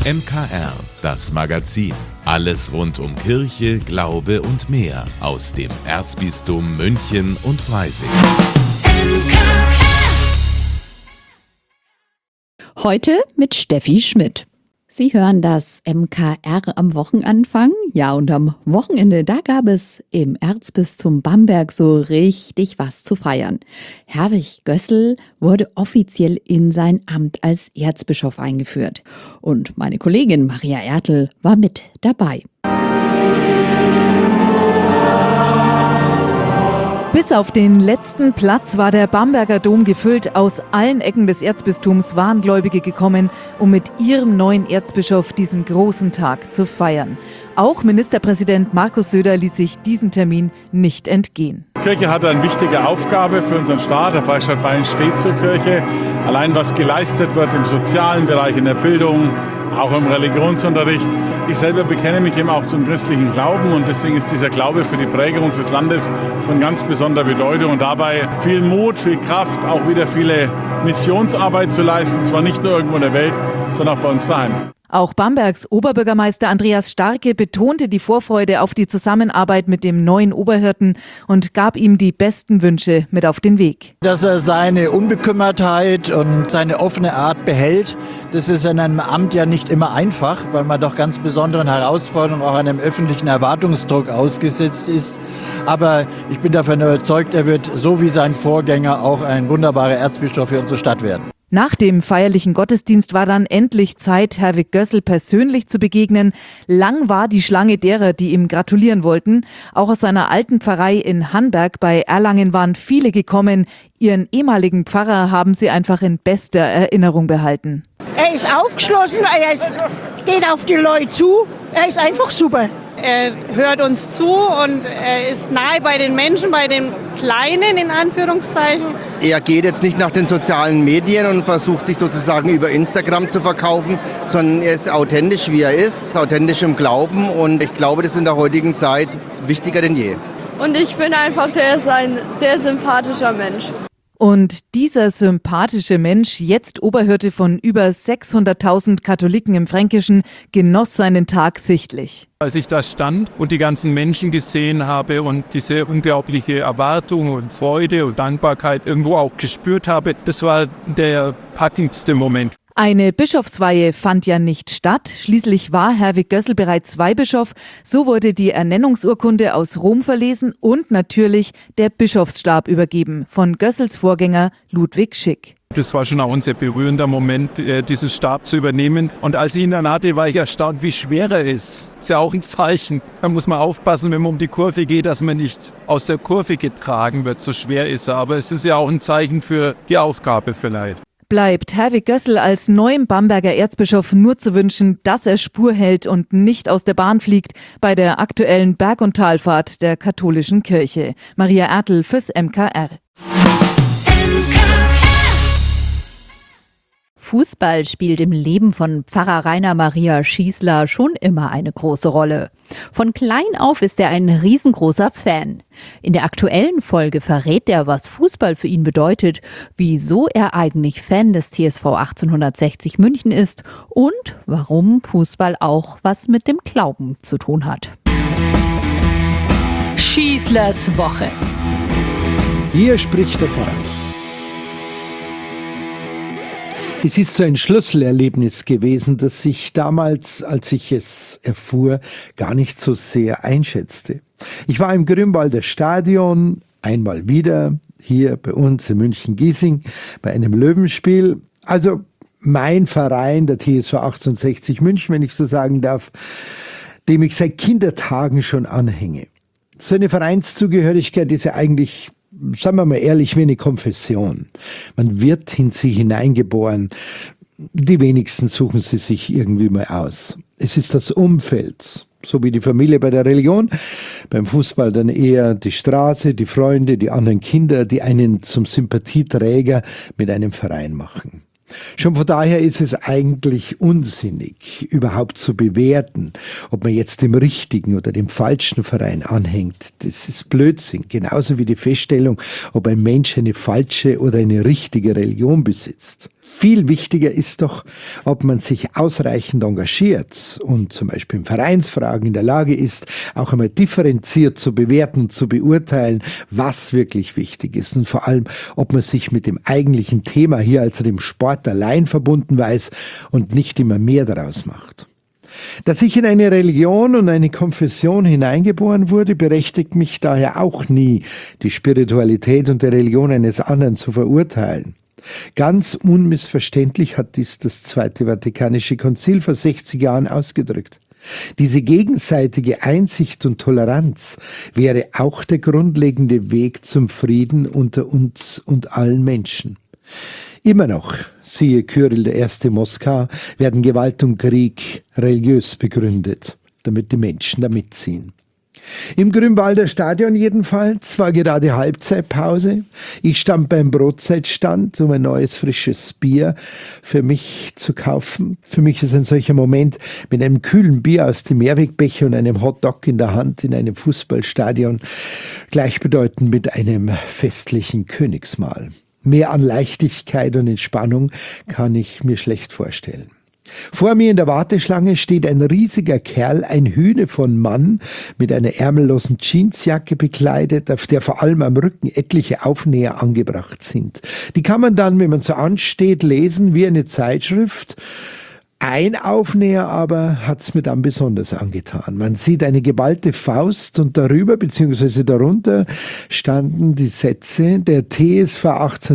MKR, das Magazin. Alles rund um Kirche, Glaube und mehr aus dem Erzbistum München und Freising. Heute mit Steffi Schmidt. Sie hören das MKR am Wochenanfang. Ja, und am Wochenende, da gab es im Erzbistum Bamberg so richtig was zu feiern. Herwig Gössel wurde offiziell in sein Amt als Erzbischof eingeführt. Und meine Kollegin Maria Ertl war mit dabei. Bis auf den letzten Platz war der Bamberger Dom gefüllt. Aus allen Ecken des Erzbistums waren Gläubige gekommen, um mit ihrem neuen Erzbischof diesen großen Tag zu feiern. Auch Ministerpräsident Markus Söder ließ sich diesen Termin nicht entgehen. Die Kirche hat eine wichtige Aufgabe für unseren Staat. Der Freistaat Bayern steht zur Kirche. Allein was geleistet wird im sozialen Bereich, in der Bildung, auch im Religionsunterricht. Ich selber bekenne mich eben auch zum christlichen Glauben und deswegen ist dieser Glaube für die Prägung unseres Landes von ganz besonderer Bedeutung und dabei viel Mut, viel Kraft, auch wieder viele Missionsarbeit zu leisten, zwar nicht nur irgendwo in der Welt, sondern auch bei uns daheim. Auch Bambergs Oberbürgermeister Andreas Starke betonte die Vorfreude auf die Zusammenarbeit mit dem neuen Oberhirten und gab ihm die besten Wünsche mit auf den Weg. Dass er seine Unbekümmertheit und seine offene Art behält, das ist in einem Amt ja nicht immer einfach, weil man doch ganz besonderen Herausforderungen, auch einem öffentlichen Erwartungsdruck ausgesetzt ist. Aber ich bin davon überzeugt, er wird so wie sein Vorgänger auch ein wunderbarer Erzbischof für unsere Stadt werden. Nach dem feierlichen Gottesdienst war dann endlich Zeit, Herwig Gössel persönlich zu begegnen. Lang war die Schlange derer, die ihm gratulieren wollten. Auch aus seiner alten Pfarrei in Hanberg bei Erlangen waren viele gekommen. Ihren ehemaligen Pfarrer haben sie einfach in bester Erinnerung behalten. Er ist aufgeschlossen, geht auf die Leute zu. Er ist einfach super. Er hört uns zu und er ist nahe bei den Menschen, bei den Kleinen in Anführungszeichen. Er geht jetzt nicht nach den sozialen Medien und versucht sich sozusagen über Instagram zu verkaufen, sondern er ist authentisch, wie er ist authentisch im Glauben und ich glaube, das ist in der heutigen Zeit wichtiger denn je. Und ich finde einfach, der ist ein sehr sympathischer Mensch. Und dieser sympathische Mensch, jetzt Oberhirte von über 600.000 Katholiken im Fränkischen, genoss seinen Tag sichtlich. Als ich da stand und die ganzen Menschen gesehen habe und diese unglaubliche Erwartung und Freude und Dankbarkeit irgendwo auch gespürt habe, das war der packendste Moment. Eine Bischofsweihe fand ja nicht statt. Schließlich war Herwig Gössel bereits Weihbischof. So wurde die Ernennungsurkunde aus Rom verlesen und natürlich der Bischofsstab übergeben von Gössels Vorgänger Ludwig Schick. Das war schon auch ein sehr berührender Moment, diesen Stab zu übernehmen. Und als ich ihn dann hatte, war ich erstaunt, wie schwer er ist. Ist ja auch ein Zeichen. Da muss man aufpassen, wenn man um die Kurve geht, dass man nicht aus der Kurve getragen wird. So schwer ist er. Aber es ist ja auch ein Zeichen für die Aufgabe vielleicht. Bleibt Herwig Gössel als neuem Bamberger Erzbischof nur zu wünschen, dass er Spur hält und nicht aus der Bahn fliegt bei der aktuellen Berg- und Talfahrt der katholischen Kirche. Maria Ertl fürs MKR. Fußball spielt im Leben von Pfarrer Rainer Maria Schießler schon immer eine große Rolle. Von klein auf ist er ein riesengroßer Fan. In der aktuellen Folge verrät er, was Fußball für ihn bedeutet, wieso er eigentlich Fan des TSV 1860 München ist und warum Fußball auch was mit dem Glauben zu tun hat. Schießlers Woche. Hier spricht der Pfarrer. Es ist so ein Schlüsselerlebnis gewesen, das ich damals, als ich es erfuhr, gar nicht so sehr einschätzte. Ich war im Grünwalder Stadion, einmal wieder, hier bei uns in München-Giesing, bei einem Löwenspiel. Also mein Verein, der TSV 1860 München, wenn ich so sagen darf, dem ich seit Kindertagen schon anhänge. So eine Vereinszugehörigkeit ist ja eigentlich, sagen wir mal ehrlich, wie eine Konfession. Man wird in sie hineingeboren. Die wenigsten suchen sie sich irgendwie mal aus. Es ist das Umfeld, so wie die Familie bei der Religion. Beim Fußball dann eher die Straße, die Freunde, die anderen Kinder, die einen zum Sympathieträger mit einem Verein machen. Schon von daher ist es eigentlich unsinnig, überhaupt zu bewerten, ob man jetzt dem richtigen oder dem falschen Verein anhängt. Das ist Blödsinn, genauso wie die Feststellung, ob ein Mensch eine falsche oder eine richtige Religion besitzt. Viel wichtiger ist doch, ob man sich ausreichend engagiert und zum Beispiel in Vereinsfragen in der Lage ist, auch einmal differenziert zu bewerten und zu beurteilen, was wirklich wichtig ist und vor allem, ob man sich mit dem eigentlichen Thema hier, also dem Sport, allein verbunden weiß und nicht immer mehr daraus macht. Dass ich in eine Religion und eine Konfession hineingeboren wurde, berechtigt mich daher auch nie, die Spiritualität und die Religion eines anderen zu verurteilen. Ganz unmissverständlich hat dies das Zweite Vatikanische Konzil vor 60 Jahren ausgedrückt. Diese gegenseitige Einsicht und Toleranz wäre auch der grundlegende Weg zum Frieden unter uns und allen Menschen. Immer noch, siehe Kyrill I. Moskau, werden Gewalt und Krieg religiös begründet, damit die Menschen da mitziehen. Im Grünwalder Stadion jedenfalls war gerade Halbzeitpause. Ich stand beim Brotzeitstand, um ein neues frisches Bier für mich zu kaufen. Für mich ist ein solcher Moment mit einem kühlen Bier aus dem Mehrwegbecher und einem Hotdog in der Hand in einem Fußballstadion gleichbedeutend mit einem festlichen Königsmahl. Mehr an Leichtigkeit und Entspannung kann ich mir schlecht vorstellen. Vor mir in der Warteschlange steht ein riesiger Kerl, ein Hühne von Mann, mit einer ärmellosen Jeansjacke bekleidet, auf der vor allem am Rücken etliche Aufnäher angebracht sind. Die kann man dann, wenn man so ansteht, lesen wie eine Zeitschrift. Ein Aufnäher aber hat's mir dann besonders angetan. Man sieht eine geballte Faust und darüber bzw. darunter standen die Sätze der TSV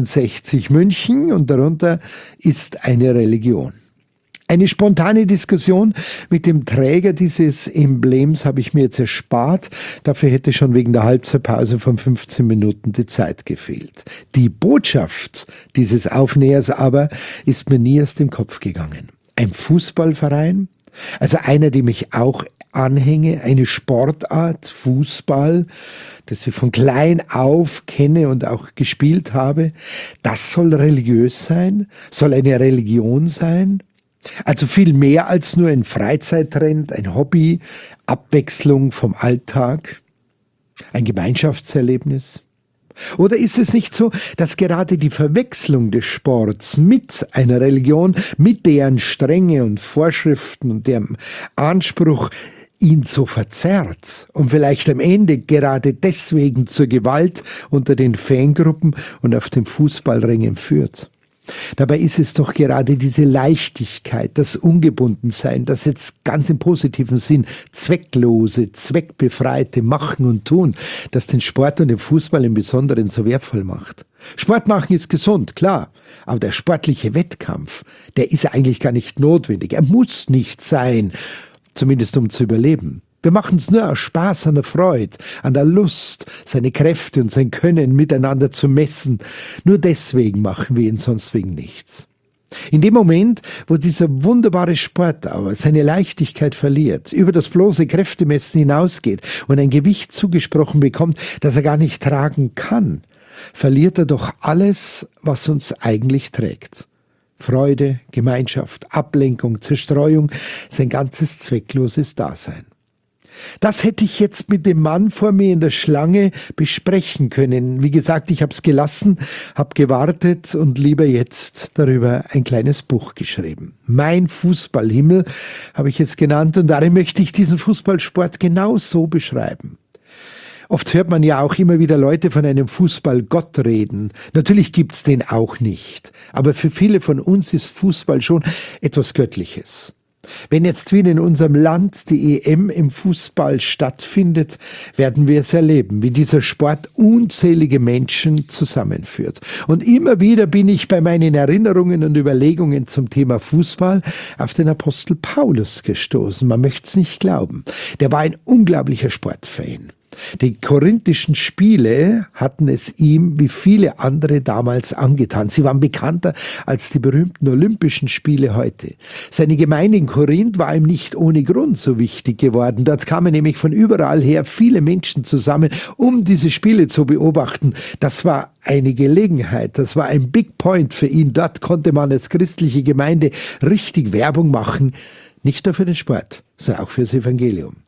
1860 München und darunter ist eine Religion. Eine spontane Diskussion mit dem Träger dieses Emblems habe ich mir jetzt erspart. Dafür hätte schon wegen der Halbzeitpause von 15 Minuten die Zeit gefehlt. Die Botschaft dieses Aufnähers aber ist mir nie aus dem Kopf gegangen. Ein Fußballverein, also einer, dem ich auch anhänge, eine Sportart, Fußball, das ich von klein auf kenne und auch gespielt habe, das soll religiös sein, soll eine Religion sein? Also viel mehr als nur ein Freizeittrend, ein Hobby, Abwechslung vom Alltag, ein Gemeinschaftserlebnis? Oder ist es nicht so, dass gerade die Verwechslung des Sports mit einer Religion, mit deren Strenge und Vorschriften und deren Anspruch ihn so verzerrt und vielleicht am Ende gerade deswegen zur Gewalt unter den Fangruppen und auf den Fußballrängen führt? Dabei ist es doch gerade diese Leichtigkeit, das Ungebundensein, das jetzt ganz im positiven Sinn zwecklose, zweckbefreite Machen und Tun, das den Sport und den Fußball im Besonderen so wertvoll macht. Sport machen ist gesund, klar, aber der sportliche Wettkampf, der ist eigentlich gar nicht notwendig. Er muss nicht sein, zumindest um zu überleben. Wir machen es nur aus Spaß, an der Freude, an der Lust, seine Kräfte und sein Können miteinander zu messen. Nur deswegen machen wir ihn, sonst wegen nichts. In dem Moment, wo dieser wunderbare Sport aber seine Leichtigkeit verliert, über das bloße Kräftemessen hinausgeht und ein Gewicht zugesprochen bekommt, das er gar nicht tragen kann, verliert er doch alles, was uns eigentlich trägt. Freude, Gemeinschaft, Ablenkung, Zerstreuung, sein ganzes zweckloses Dasein. Das hätte ich jetzt mit dem Mann vor mir in der Schlange besprechen können. Wie gesagt, ich habe es gelassen, habe gewartet und lieber jetzt darüber ein kleines Buch geschrieben. Mein Fußballhimmel habe ich es genannt und darin möchte ich diesen Fußballsport genau so beschreiben. Oft hört man ja auch immer wieder Leute von einem Fußballgott reden. Natürlich gibt's den auch nicht. Aber für viele von uns ist Fußball schon etwas Göttliches. Wenn jetzt wieder in unserem Land die EM im Fußball stattfindet, werden wir es erleben, wie dieser Sport unzählige Menschen zusammenführt. Und immer wieder bin ich bei meinen Erinnerungen und Überlegungen zum Thema Fußball auf den Apostel Paulus gestoßen. Man möchte es nicht glauben. Der war ein unglaublicher Sportfan. Die korinthischen Spiele hatten es ihm wie viele andere damals angetan. Sie waren bekannter als die berühmten Olympischen Spiele heute. Seine Gemeinde in Korinth war ihm nicht ohne Grund so wichtig geworden. Dort kamen nämlich von überall her viele Menschen zusammen, um diese Spiele zu beobachten. Das war eine Gelegenheit, das war ein Big Point für ihn. Dort konnte man als christliche Gemeinde richtig Werbung machen, nicht nur für den Sport, sondern auch für das Evangelium.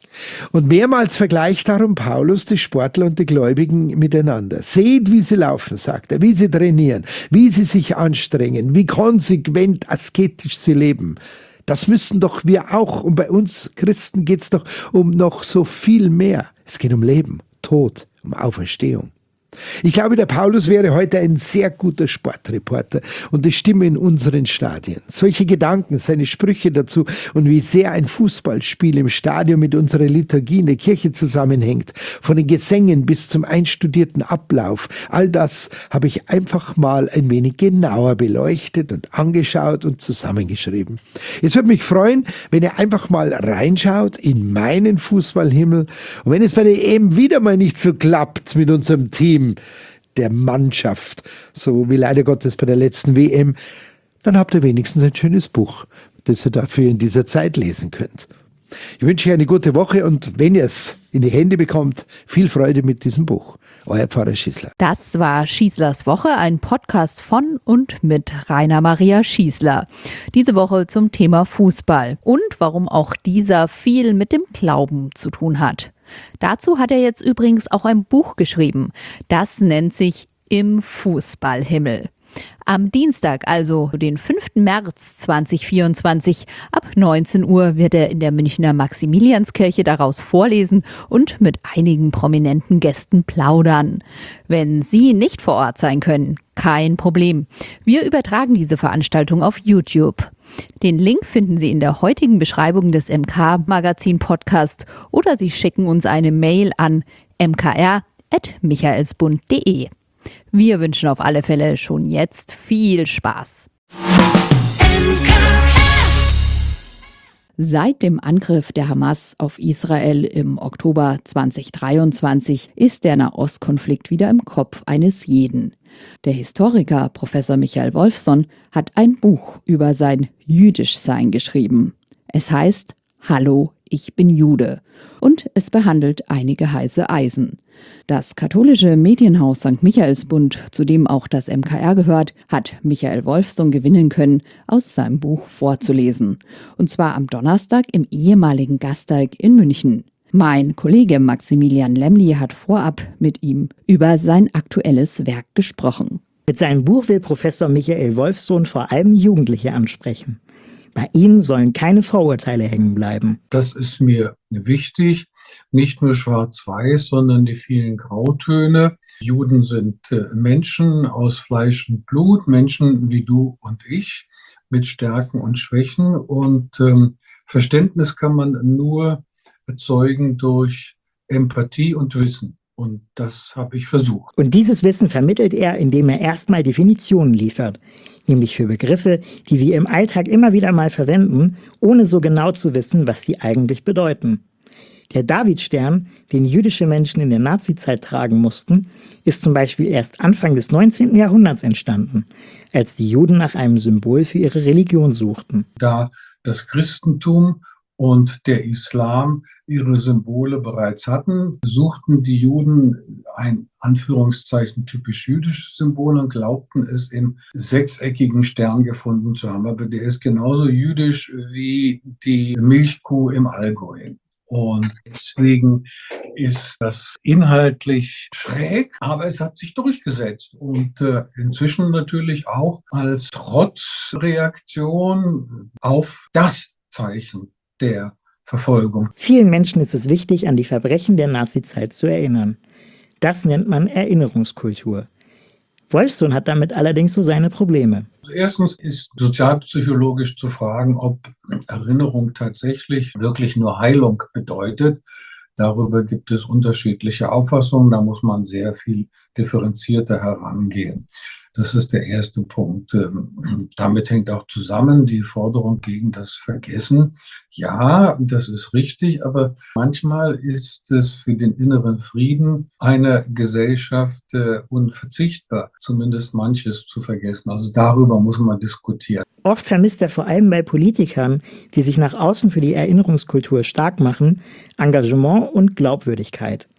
Und mehrmals vergleicht darum Paulus die Sportler und die Gläubigen miteinander. Seht, wie sie laufen, sagt er, wie sie trainieren, wie sie sich anstrengen, wie konsequent asketisch sie leben. Das müssen doch wir auch. Und bei uns Christen geht es doch um noch so viel mehr. Es geht um Leben, Tod, um Auferstehung. Ich glaube, der Paulus wäre heute ein sehr guter Sportreporter und die Stimme in unseren Stadien. Solche Gedanken, seine Sprüche dazu und wie sehr ein Fußballspiel im Stadion mit unserer Liturgie in der Kirche zusammenhängt, von den Gesängen bis zum einstudierten Ablauf, all das habe ich einfach mal ein wenig genauer beleuchtet und angeschaut und zusammengeschrieben. Es würde mich freuen, wenn ihr einfach mal reinschaut in meinen Fußballhimmel und wenn es bei der EM wieder mal nicht so klappt mit unserem Team, der Mannschaft, so wie leider Gottes bei der letzten WM, dann habt ihr wenigstens ein schönes Buch, das ihr dafür in dieser Zeit lesen könnt. Ich wünsche euch eine gute Woche und wenn ihr es in die Hände bekommt, viel Freude mit diesem Buch. Euer Pfarrer Schießler. Das war Schießlers Woche, ein Podcast von und mit Rainer Maria Schießler. Diese Woche zum Thema Fußball und warum auch dieser viel mit dem Glauben zu tun hat. Dazu hat er jetzt übrigens auch ein Buch geschrieben. Das nennt sich Im Fußballhimmel. Am Dienstag, also den 5. März 2024, ab 19 Uhr wird er in der Münchner Maximilianskirche daraus vorlesen und mit einigen prominenten Gästen plaudern. Wenn Sie nicht vor Ort sein können, kein Problem. Wir übertragen diese Veranstaltung auf YouTube. Den Link finden Sie in der heutigen Beschreibung des MK-Magazin-Podcast oder Sie schicken uns eine Mail an mkr@michaelsbund.de. Wir wünschen auf alle Fälle schon jetzt viel Spaß. Seit dem Angriff der Hamas auf Israel im Oktober 2023 ist der Nahostkonflikt wieder im Kopf eines jeden. Der Historiker Professor Michael Wolfson hat ein Buch über sein Jüdischsein geschrieben. Es heißt Hallo, ich bin Jude und es behandelt einige heiße Eisen. Das katholische Medienhaus St. Michaelsbund, zu dem auch das MKR gehört, hat Michael Wolfson gewinnen können, aus seinem Buch vorzulesen. Und zwar am Donnerstag im ehemaligen Gasteig in München. Mein Kollege Maximilian Lemli hat vorab mit ihm über sein aktuelles Werk gesprochen. Mit seinem Buch will Professor Michael Wolfson vor allem Jugendliche ansprechen. Bei ihnen sollen keine Vorurteile hängen bleiben. Das ist mir wichtig. Nicht nur schwarz-weiß, sondern die vielen Grautöne. Juden sind Menschen aus Fleisch und Blut, Menschen wie du und ich, mit Stärken und Schwächen. Und Verständnis kann man nur erzeugen durch Empathie und Wissen. Und das habe ich versucht. Und dieses Wissen vermittelt er, indem er erstmal Definitionen liefert. Nämlich für Begriffe, die wir im Alltag immer wieder mal verwenden, ohne so genau zu wissen, was sie eigentlich bedeuten. Der Davidstern, den jüdische Menschen in der Nazizeit tragen mussten, ist zum Beispiel erst Anfang des 19. Jahrhunderts entstanden, als die Juden nach einem Symbol für ihre Religion suchten. Da das Christentum und der Islam ihre Symbole bereits hatten, suchten die Juden ein Anführungszeichen typisch jüdisches Symbol und glaubten es im sechseckigen Stern gefunden zu haben. Aber der ist genauso jüdisch wie die Milchkuh im Allgäu. Und deswegen ist das inhaltlich schräg, aber es hat sich durchgesetzt. Und inzwischen natürlich auch als Trotzreaktion auf das Zeichen der Verfolgung. Vielen Menschen ist es wichtig, an die Verbrechen der Nazizeit zu erinnern. Das nennt man Erinnerungskultur. Wolfson hat damit allerdings so seine Probleme. Erstens ist sozialpsychologisch zu fragen, ob Erinnerung tatsächlich wirklich nur Heilung bedeutet. Darüber gibt es unterschiedliche Auffassungen. Da muss man sehr viel differenzierter herangehen. Das ist der erste Punkt. Damit hängt auch zusammen die Forderung gegen das Vergessen. Ja, das ist richtig, aber manchmal ist es für den inneren Frieden einer Gesellschaft unverzichtbar, zumindest manches zu vergessen. Also darüber muss man diskutieren. Oft vermisst er vor allem bei Politikern, die sich nach außen für die Erinnerungskultur stark machen, Engagement und Glaubwürdigkeit.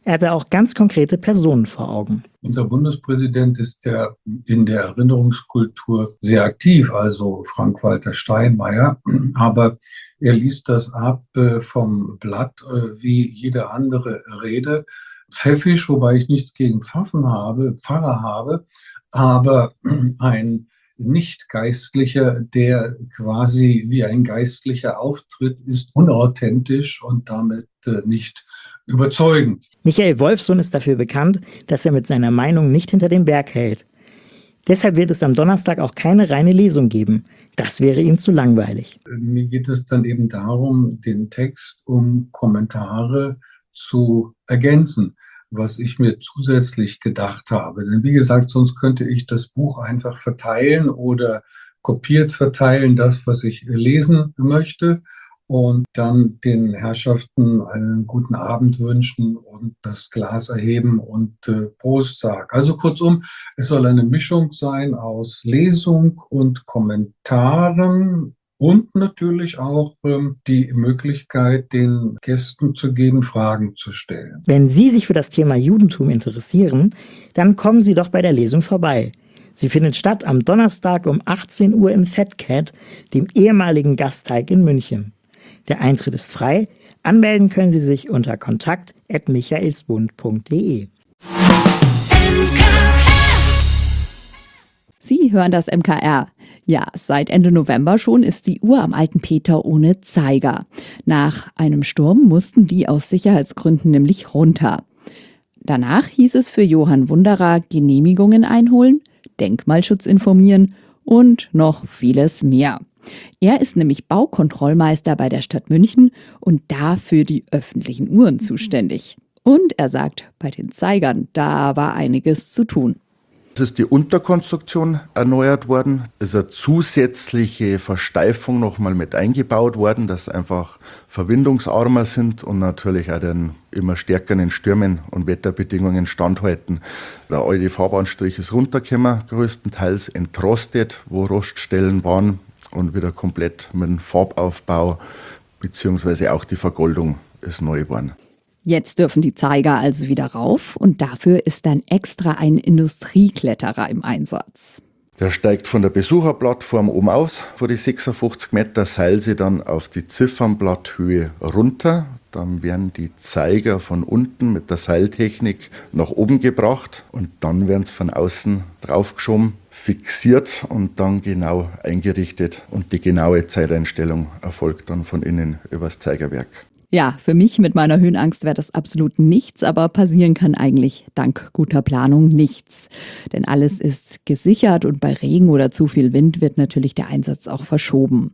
Er hatte auch ganz konkrete Personen vor Augen. Unser Bundespräsident ist ja in der Erinnerungskultur sehr aktiv, also Frank-Walter Steinmeier. Aber er liest das ab vom Blatt wie jede andere Rede. Pfäffisch, wobei ich nichts gegen Pfarrer habe, aber ein Nicht-Geistlicher, der quasi wie ein Geistlicher auftritt, ist unauthentisch und damit nicht überzeugend. Michael Wolfsohn ist dafür bekannt, dass er mit seiner Meinung nicht hinter dem Berg hält. Deshalb wird es am Donnerstag auch keine reine Lesung geben. Das wäre ihm zu langweilig. Mir geht es dann eben darum, den Text um Kommentare zu ergänzen, was ich mir zusätzlich gedacht habe. Denn wie gesagt, sonst könnte ich das Buch einfach verteilen oder kopiert verteilen, das, was ich lesen möchte, und dann den Herrschaften einen guten Abend wünschen und das Glas erheben und Prost sagen. Also kurzum, es soll eine Mischung sein aus Lesung und Kommentaren und natürlich auch die Möglichkeit, den Gästen zu geben, Fragen zu stellen. Wenn Sie sich für das Thema Judentum interessieren, dann kommen Sie doch bei der Lesung vorbei. Sie findet statt am Donnerstag um 18 Uhr im Fat Cat, dem ehemaligen Gasteig in München. Der Eintritt ist frei. Anmelden können Sie sich unter kontakt@michaelsbund.de. Sie hören das MKR. Ja, seit Ende November schon ist die Uhr am Alten Peter ohne Zeiger. Nach einem Sturm mussten die aus Sicherheitsgründen nämlich runter. Danach hieß es für Johann Wunderer Genehmigungen einholen, Denkmalschutz informieren und noch vieles mehr. Er ist nämlich Baukontrollmeister bei der Stadt München und da für die öffentlichen Uhren zuständig. Und er sagt, bei den Zeigern, da war einiges zu tun. Es ist die Unterkonstruktion erneuert worden. Es ist eine zusätzliche Versteifung nochmal mit eingebaut worden, dass einfach verwindungsarmer sind und natürlich auch den immer stärkeren Stürmen und Wetterbedingungen standhalten. Der alte Farbanstrich ist runtergekommen, größtenteils entrostet, wo Roststellen waren, und wieder komplett mit dem Farbaufbau bzw. auch die Vergoldung ist neu geworden. Jetzt dürfen die Zeiger also wieder rauf und dafür ist dann extra ein Industriekletterer im Einsatz. Der steigt von der Besucherplattform oben aus, vor die 56 Meter, seilt sie dann auf die Ziffernblatthöhe runter. Dann werden die Zeiger von unten mit der Seiltechnik nach oben gebracht und dann werden sie von außen draufgeschoben, fixiert und dann genau eingerichtet. Und die genaue Zeiteinstellung erfolgt dann von innen übers Zeigerwerk. Ja, für mich mit meiner Höhenangst wäre das absolut nichts, aber passieren kann eigentlich dank guter Planung nichts. Denn alles ist gesichert und bei Regen oder zu viel Wind wird natürlich der Einsatz auch verschoben.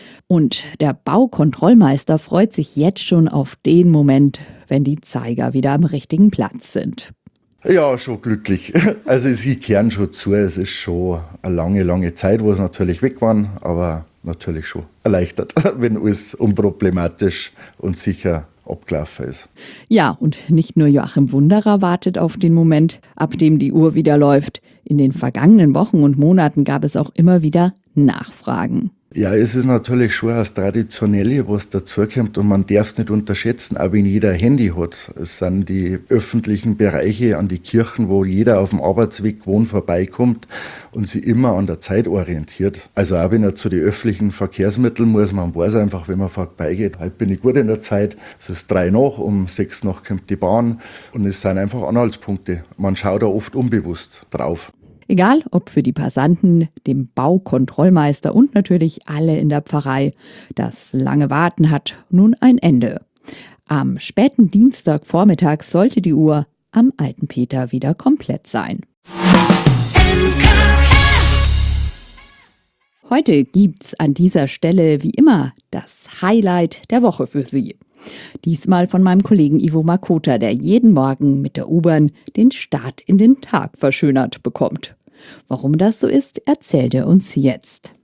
Und der Baukontrollmeister freut sich jetzt schon auf den Moment, wenn die Zeiger wieder am richtigen Platz sind. Ja, schon glücklich. Also sie kehren schon zu. Es ist schon eine lange, lange Zeit, wo es natürlich weg waren, aber natürlich schon erleichtert, wenn alles unproblematisch und sicher abgelaufen ist. Ja, und nicht nur Joachim Wunderer wartet auf den Moment, ab dem die Uhr wieder läuft. In den vergangenen Wochen und Monaten gab es auch immer wieder Nachfragen. Ja, es ist natürlich schon das Traditionelle, was dazukommt und man darf es nicht unterschätzen, auch wenn jeder ein Handy hat. Es sind die öffentlichen Bereiche an die Kirchen, wo jeder auf dem Arbeitsweg vorbeikommt und sich immer an der Zeit orientiert. Also auch wenn er zu den öffentlichen Verkehrsmitteln muss, man weiß einfach, wenn man vorbeigeht, heute bin ich gut in der Zeit, es ist 3 nach, um 6 nach kommt die Bahn und es sind einfach Anhaltspunkte. Man schaut da oft unbewusst drauf. Egal, ob für die Passanten, dem Baukontrollmeister und natürlich alle in der Pfarrei. Das lange Warten hat nun ein Ende. Am späten Dienstagvormittag sollte die Uhr am Alten Peter wieder komplett sein. Heute gibt's an dieser Stelle wie immer das Highlight der Woche für Sie. Diesmal von meinem Kollegen Ivo Makota, der jeden Morgen mit der U-Bahn den Start in den Tag verschönert bekommt. Warum das so ist, erzählt er uns jetzt.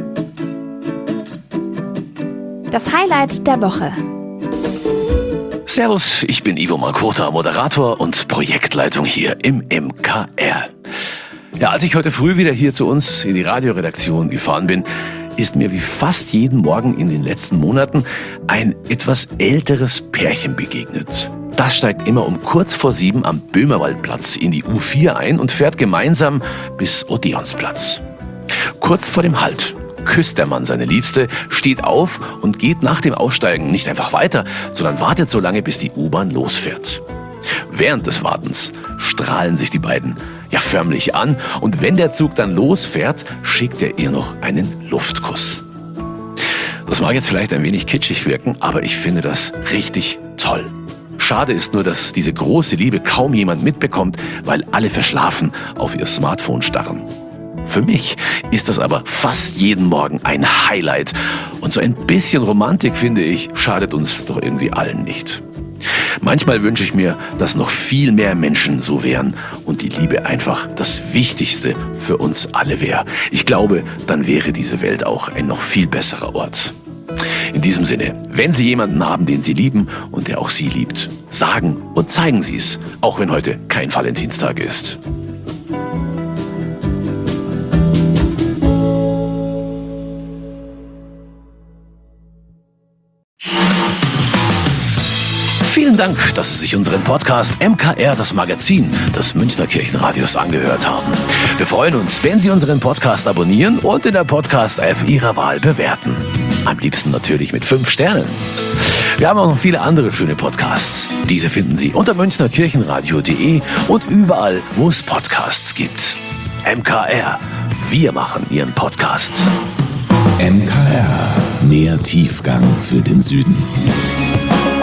Das Highlight der Woche. Servus, ich bin Ivo Makota, Moderator und Projektleitung hier im MKR. Ja, als ich heute früh wieder hier zu uns in die Radioredaktion gefahren bin, ist mir wie fast jeden Morgen in den letzten Monaten ein etwas älteres Pärchen begegnet. Das steigt immer um kurz vor 7 am Böhmerwaldplatz in die U4 ein und fährt gemeinsam bis Odeonsplatz. Kurz vor dem Halt küsst der Mann seine Liebste, steht auf und geht nach dem Aussteigen nicht einfach weiter, sondern wartet so lange, bis die U-Bahn losfährt. Während des Wartens strahlen sich die beiden ja förmlich an und wenn der Zug dann losfährt, schickt er ihr noch einen Luftkuss. Das mag jetzt vielleicht ein wenig kitschig wirken, aber ich finde das richtig toll. Schade ist nur, dass diese große Liebe kaum jemand mitbekommt, weil alle verschlafen auf ihr Smartphone starren. Für mich ist das aber fast jeden Morgen ein Highlight. Und so ein bisschen Romantik, finde ich, schadet uns doch irgendwie allen nicht. Manchmal wünsche ich mir, dass noch viel mehr Menschen so wären und die Liebe einfach das Wichtigste für uns alle wäre. Ich glaube, dann wäre diese Welt auch ein noch viel besserer Ort. In diesem Sinne, wenn Sie jemanden haben, den Sie lieben und der auch Sie liebt, sagen und zeigen Sie es, auch wenn heute kein Valentinstag ist. Vielen Dank, dass Sie sich unseren Podcast MKR, das Magazin des Münchner Kirchenradios, angehört haben. Wir freuen uns, wenn Sie unseren Podcast abonnieren und in der Podcast-App Ihrer Wahl bewerten. Am liebsten natürlich mit 5 Sternen. Wir haben auch noch viele andere schöne Podcasts. Diese finden Sie unter münchnerkirchenradio.de und überall, wo es Podcasts gibt. MKR, wir machen Ihren Podcast. MKR, mehr Tiefgang für den Süden.